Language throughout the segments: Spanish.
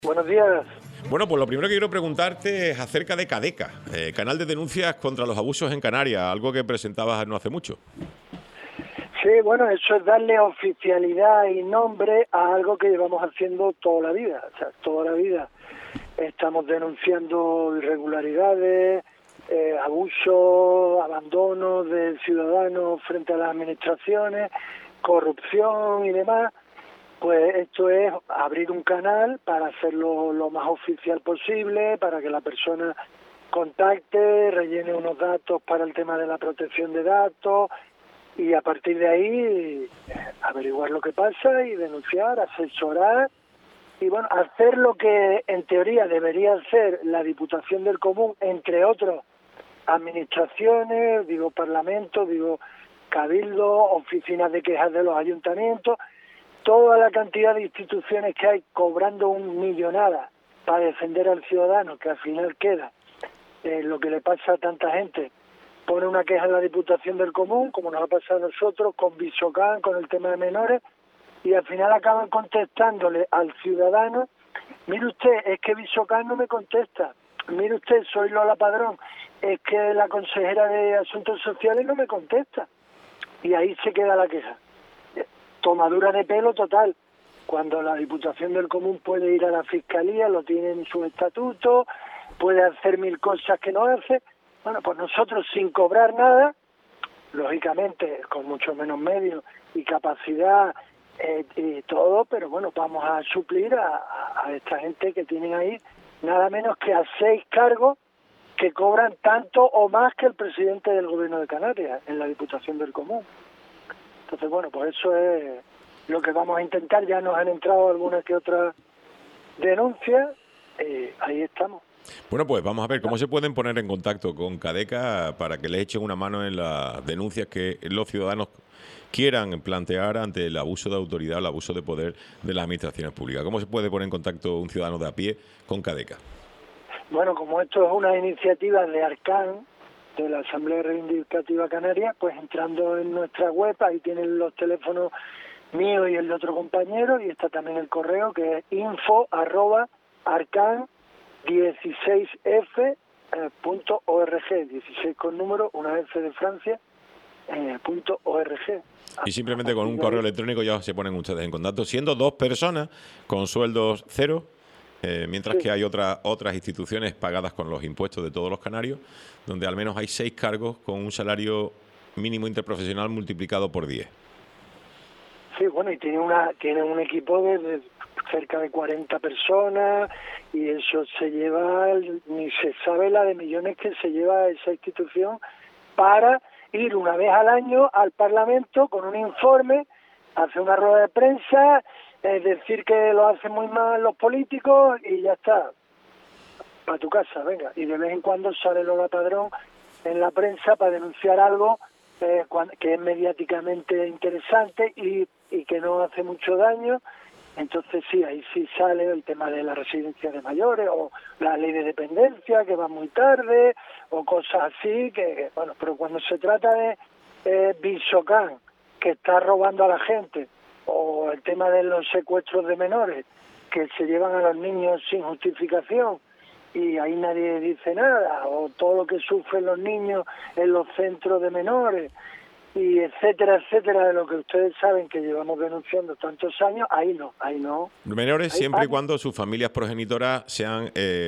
Buenos días. Bueno, pues lo primero que quiero preguntarte es acerca de Cadeca, canal de denuncias contra los abusos en Canarias, algo que presentabas no hace mucho. Sí, bueno, eso es darle oficialidad y nombre a algo que llevamos haciendo toda la vida. O sea, toda la vida estamos denunciando irregularidades, abusos, abandonos de ciudadanos frente a las administraciones, corrupción y demás. Pues esto es abrir un canal para hacerlo lo más oficial posible, para que la persona contacte, rellene unos datos para el tema de la protección de datos y a partir de ahí averiguar lo que pasa y denunciar, asesorar y bueno, hacer lo que en teoría debería hacer la Diputación del Común, entre otros administraciones, digo parlamentos, digo cabildos, oficinas de quejas de los ayuntamientos, toda la cantidad de instituciones que hay cobrando un millonada para defender al ciudadano, que al final queda lo que le pasa a tanta gente. Pone una queja en la Diputación del Común, como nos ha pasado a nosotros, con Visocán, con el tema de menores, y al final acaban contestándole al ciudadano: mire usted, es que Visocán no me contesta, mire usted, soy Lola Padrón, es que la consejera de Asuntos Sociales no me contesta. Y ahí se queda la queja. Tomadura de pelo total, cuando la Diputación del Común puede ir a la Fiscalía, lo tiene en su estatuto, puede hacer mil cosas que no hace. Bueno, pues nosotros sin cobrar nada, lógicamente con mucho menos medios y capacidad y todo, pero bueno, vamos a suplir a esta gente que tienen ahí nada menos que a 6 cargos que cobran tanto o más que el presidente del Gobierno de Canarias en la Diputación del Común. Entonces, bueno, pues eso es lo que vamos a intentar. Ya nos han entrado algunas que otras denuncias, ahí estamos. Bueno, pues vamos a ver cómo se pueden poner en contacto con Cadeca para que les echen una mano en las denuncias que los ciudadanos quieran plantear ante el abuso de autoridad, el abuso de poder de las administraciones públicas. ¿Cómo se puede poner en contacto un ciudadano de a pie con Cadeca? Bueno, como esto es una iniciativa de Arcán, de la Asamblea Reivindicativa Canaria, pues entrando en nuestra web, ahí tienen los teléfonos mío y el de otro compañero, y está también el correo que es info@arcan16f.org, 16 con número, una F de Francia, .org. Y simplemente con un correo electrónico ya se ponen ustedes en contacto, siendo 2 personas con sueldos cero, mientras que hay otras instituciones pagadas con los impuestos de todos los canarios, donde al menos hay 6 cargos con un salario mínimo interprofesional multiplicado por 10. Sí, bueno, y tienen un equipo de cerca de 40 personas y eso se lleva, ni se sabe la de millones que se lleva esa institución para ir una vez al año al Parlamento con un informe, hacer una rueda de prensa, decir que lo hacen muy mal los políticos y ya está, para tu casa, venga. Y de vez en cuando sale Lola Padrón en la prensa para denunciar algo que es mediáticamente interesante y que no hace mucho daño. Entonces sí, ahí sí sale el tema de la residencia de mayores o la ley de dependencia que va muy tarde o cosas así, que bueno, pero cuando se trata de Visocán, que está robando a la gente, o el tema de los secuestros de menores, que se llevan a los niños sin justificación y ahí nadie dice nada, o todo lo que sufren los niños en los centros de menores, y etcétera, etcétera, de lo que ustedes saben que llevamos denunciando tantos años, ahí no. Menores siempre y cuando sus familias progenitoras sean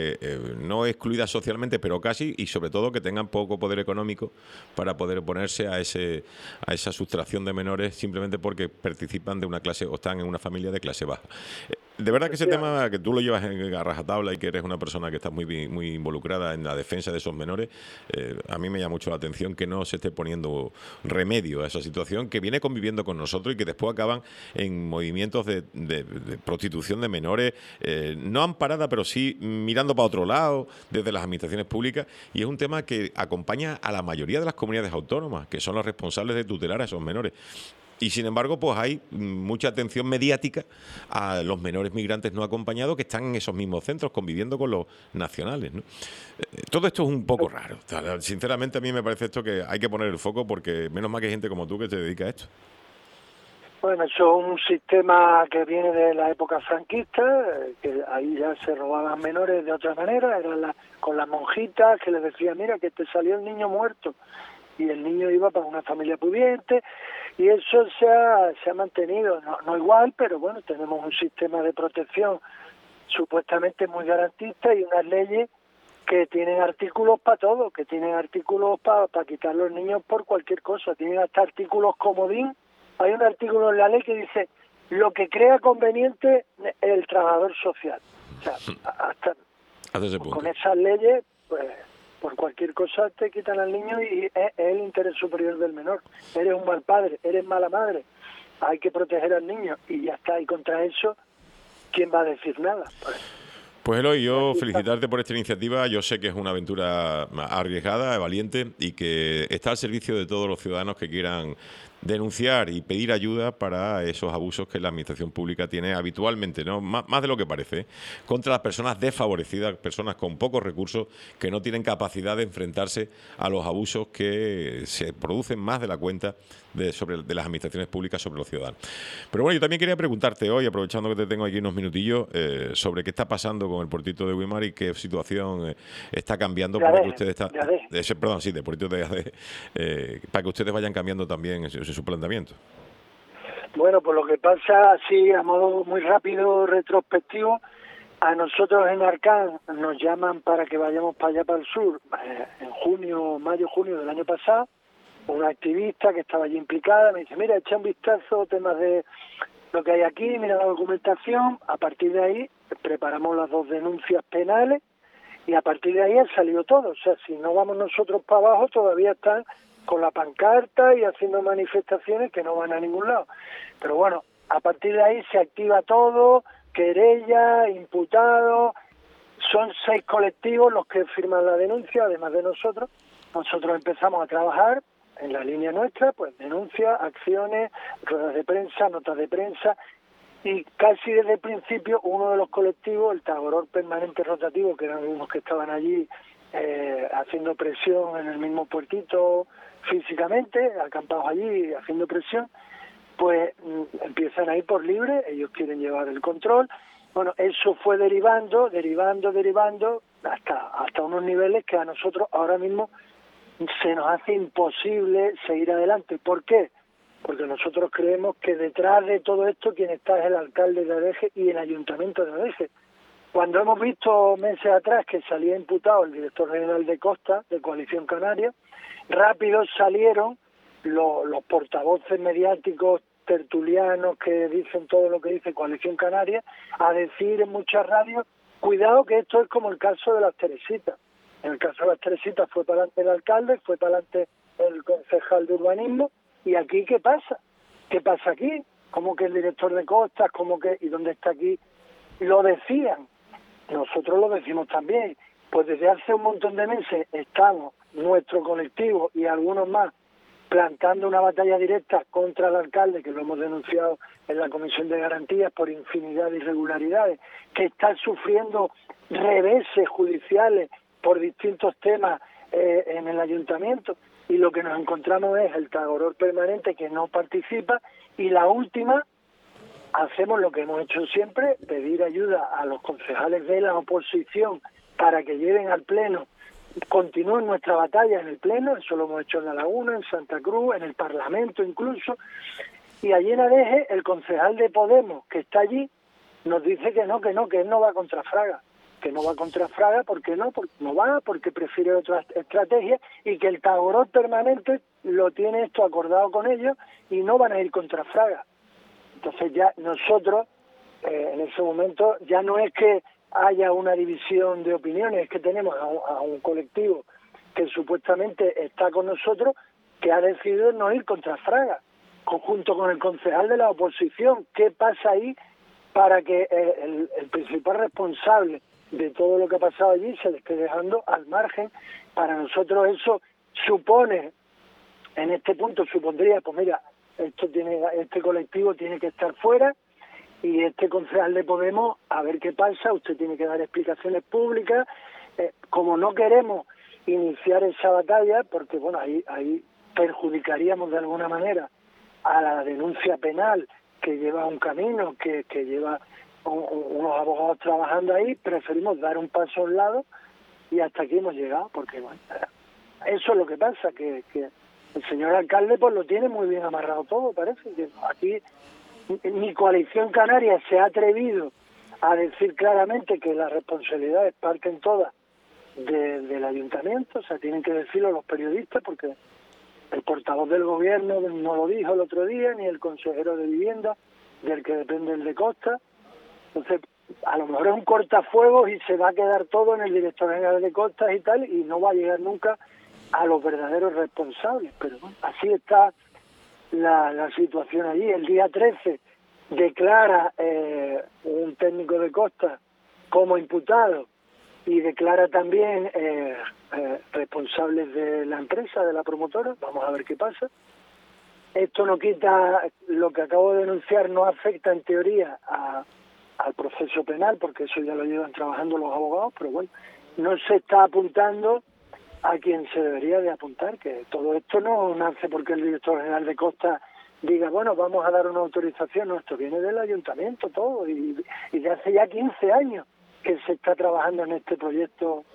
no excluidas socialmente, pero casi, y sobre todo que tengan poco poder económico para poder oponerse a esa sustracción de menores simplemente porque participan de una clase o están en una familia de clase baja. De verdad que ese tema, que tú lo llevas a rajatabla y que eres una persona que está muy involucrada en la defensa de esos menores, a mí me llama mucho la atención que no se esté poniendo remedio a esa situación que viene conviviendo con nosotros y que después acaban en movimientos de prostitución de menores, no amparada, pero sí mirando para otro lado desde las administraciones públicas, y es un tema que acompaña a la mayoría de las comunidades autónomas, que son los responsables de tutelar a esos menores. Y sin embargo, pues hay mucha atención mediática a los menores migrantes no acompañados que están en esos mismos centros conviviendo con los nacionales, ¿no? Todo esto es un poco raro. Sinceramente, a mí me parece esto que hay que poner el foco porque menos mal que hay gente como tú que se dedica a esto. Bueno, eso es un sistema que viene de la época franquista, que ahí ya se robaban menores de otra manera, con las monjitas que les decían, mira, que te salió el niño muerto, y el niño iba para una familia pudiente, y eso se ha mantenido, no igual, pero bueno, tenemos un sistema de protección supuestamente muy garantista y unas leyes que tienen artículos para todo, que tienen artículos para quitar los niños por cualquier cosa, tienen hasta artículos comodín. Hay un artículo en la ley que dice lo que crea conveniente el trabajador social. O sea, hasta con esas leyes, pues por cualquier cosa te quitan al niño y es el interés superior del menor. Eres un mal padre, eres mala madre, hay que proteger al niño y ya está. Y contra eso, ¿quién va a decir nada? Pues Eloy, yo felicitarte por esta iniciativa. Yo sé que es una aventura arriesgada, valiente y que está al servicio de todos los ciudadanos que quieran denunciar y pedir ayuda para esos abusos que la administración pública tiene habitualmente, ¿no? Más de lo que parece, contra las personas desfavorecidas, personas con pocos recursos que no tienen capacidad de enfrentarse a los abusos que se producen más de la cuenta de las administraciones públicas sobre los ciudadanos. Pero bueno, yo también quería preguntarte hoy, aprovechando que te tengo aquí unos minutillos, sobre qué está pasando con el puertito de Güímar y qué situación está cambiando para que ustedes del puertito de AD, para que ustedes vayan cambiando también su planteamiento. Bueno, pues lo que pasa, así a modo muy rápido, retrospectivo, a nosotros en Arcán nos llaman para que vayamos para allá, para el sur, en mayo-junio del año pasado. Una activista que estaba allí implicada me dice, mira, echa un vistazo, temas de lo que hay aquí, mira la documentación. A partir de ahí preparamos las 2 denuncias penales y a partir de ahí ha salido todo. O sea, si no vamos nosotros para abajo, todavía están con la pancarta y haciendo manifestaciones que no van a ningún lado. Pero bueno, a partir de ahí se activa todo, querella, imputados. Son 6 colectivos los que firman la denuncia, además de nosotros. Nosotros empezamos a trabajar en la línea nuestra, pues denuncias, acciones, ruedas de prensa, notas de prensa, y casi desde el principio uno de los colectivos, el Tagoror Permanente Rotativo, que eran unos que estaban allí haciendo presión en el mismo puertito físicamente, acampados allí haciendo presión, pues empiezan a ir por libre, ellos quieren llevar el control. Bueno, eso fue derivando hasta unos niveles que a nosotros ahora mismo se nos hace imposible seguir adelante. ¿Por qué? Porque nosotros creemos que detrás de todo esto quien está es el alcalde de Adeje y el ayuntamiento de Adeje. Cuando hemos visto meses atrás que salía imputado el director regional de Costa, de Coalición Canaria, rápido salieron los portavoces mediáticos tertulianos que dicen todo lo que dice Coalición Canaria a decir en muchas radios, cuidado que esto es como el caso de las Teresitas. En el caso de las Teresitas fue para adelante el alcalde, fue para adelante el concejal de urbanismo, y aquí ¿qué pasa? ¿Qué pasa aquí? ¿Cómo que el director de Costas? ¿Cómo que? ¿Y dónde está aquí? Lo decían, nosotros lo decimos también, pues desde hace un montón de meses estamos, nuestro colectivo y algunos más, plantando una batalla directa contra el alcalde, que lo hemos denunciado en la Comisión de Garantías por infinidad de irregularidades, que está sufriendo reveses judiciales por distintos temas en el ayuntamiento, y lo que nos encontramos es el Tagoror Permanente que no participa, y la última, hacemos lo que hemos hecho siempre, pedir ayuda a los concejales de la oposición para que lleven al Pleno, continúen nuestra batalla en el Pleno, eso lo hemos hecho en La Laguna, en Santa Cruz, en el Parlamento incluso, y allí en Adeje el concejal de Podemos que está allí nos dice que él no va contra Fraga. Que no va contra Fraga, porque porque prefiere otra estrategia, y que el Tagoror Permanente lo tiene esto acordado con ellos y no van a ir contra Fraga. Entonces ya nosotros, en ese momento, ya no es que haya una división de opiniones, es que tenemos a un colectivo que supuestamente está con nosotros, que ha decidido no ir contra Fraga, junto con el concejal de la oposición. ¿Qué pasa ahí para que el principal responsable de todo lo que ha pasado allí se le esté dejando al margen? Para nosotros eso supone, en este punto supondría, pues mira, este colectivo tiene que estar fuera, y este concejal de Podemos, a ver qué pasa, usted tiene que dar explicaciones públicas. Como no queremos iniciar esa batalla, porque bueno, ahí perjudicaríamos de alguna manera a la denuncia penal, que lleva un camino, que lleva unos abogados trabajando ahí, preferimos dar un paso a un lado y hasta aquí hemos llegado, porque bueno, eso es lo que pasa, que el señor alcalde pues lo tiene muy bien amarrado todo, parece, que aquí ni Coalición Canaria se ha atrevido a decir claramente que las responsabilidades parten todas del ayuntamiento, o sea, tienen que decirlo los periodistas, porque el portavoz del gobierno no lo dijo el otro día, ni el consejero de vivienda, del que depende el de Costa. Entonces, a lo mejor es un cortafuegos y se va a quedar todo en el director general de Costas y tal, y no va a llegar nunca a los verdaderos responsables. Pero bueno, así está la situación allí. El día 13 declara un técnico de Costas como imputado y declara también responsables de la empresa, de la promotora. Vamos a ver qué pasa. Esto no quita, lo que acabo de denunciar no afecta en teoría al proceso penal, porque eso ya lo llevan trabajando los abogados, pero bueno, no se está apuntando a quien se debería de apuntar, que todo esto no nace porque el director general de Costa diga, bueno, vamos a dar una autorización, no, esto viene del ayuntamiento todo, y de hace ya 15 años que se está trabajando en este proyecto,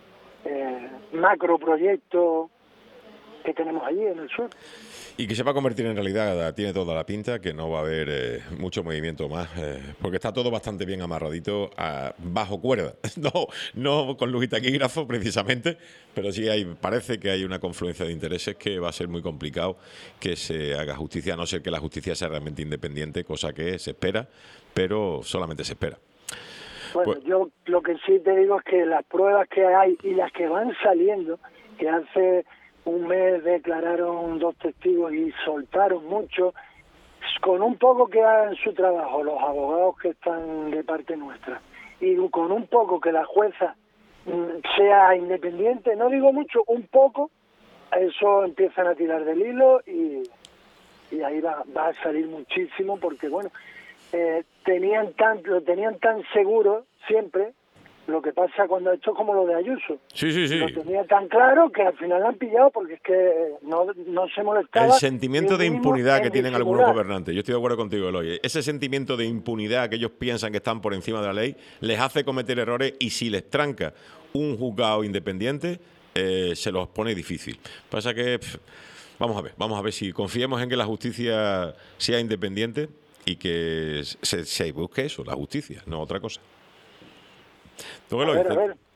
macroproyecto que tenemos allí en el sur. Y que se va a convertir en realidad, tiene toda la pinta, que no va a haber mucho movimiento más, porque está todo bastante bien amarradito bajo cuerda. No con luz y taquígrafo precisamente, pero sí parece que hay una confluencia de intereses que va a ser muy complicado que se haga justicia, a no ser que la justicia sea realmente independiente, cosa que se espera, pero solamente se espera. Bueno, yo lo que sí te digo es que las pruebas que hay y las que van saliendo, que hace un mes declararon 2 testigos y soltaron mucho, con un poco que hagan su trabajo los abogados que están de parte nuestra y con un poco que la jueza sea independiente, no digo mucho, un poco, eso empiezan a tirar del hilo y ahí va a salir muchísimo, porque bueno, lo tenían tan seguro siempre. Lo que pasa cuando esto es como lo de Ayuso. Sí. Lo tenía tan claro que al final lo han pillado porque es que no se molestaba. El sentimiento de impunidad que tienen algunos gobernantes. Yo estoy de acuerdo contigo, Eloy. Ese sentimiento de impunidad que ellos piensan que están por encima de la ley les hace cometer errores, y si les tranca un juzgado independiente se los pone difícil. Pasa que vamos a ver si confiemos en que la justicia sea independiente y que se busque eso, la justicia, no otra cosa. A ver.